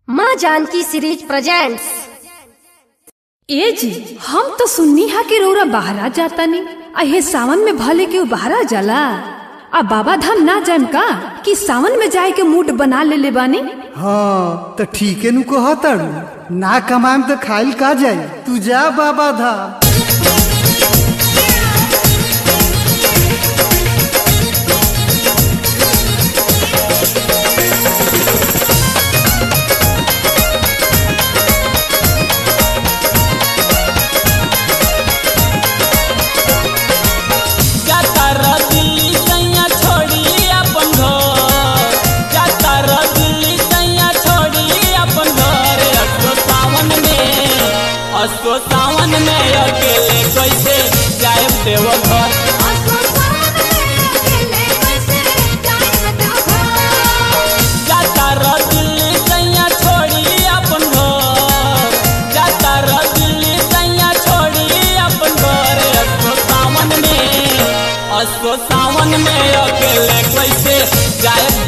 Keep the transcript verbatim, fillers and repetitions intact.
माँ Janaki series presents. ए जी, हम तो सुन्नी हा कि रौरा बाहरा जाता नहीं। अहे सावन में भले के बाहरा जाला। आ बाबा धाम ना जाम का कि सावन में जाए के मूड बना ले ले बानी। हाँ तो ठीक है नु कहताड़ू ना कमाएम तो खाइल का जाए। तू जा बाबा धाम। असो सावन में अकेले कैसे जाए देवघर। जाता रह दिल्ली सैया छोड़ी अपन घर। जाता रह दिल्ली सैया छोड़ी अपन घर। असो सावन में असो सावन में अकेले कैसे जाए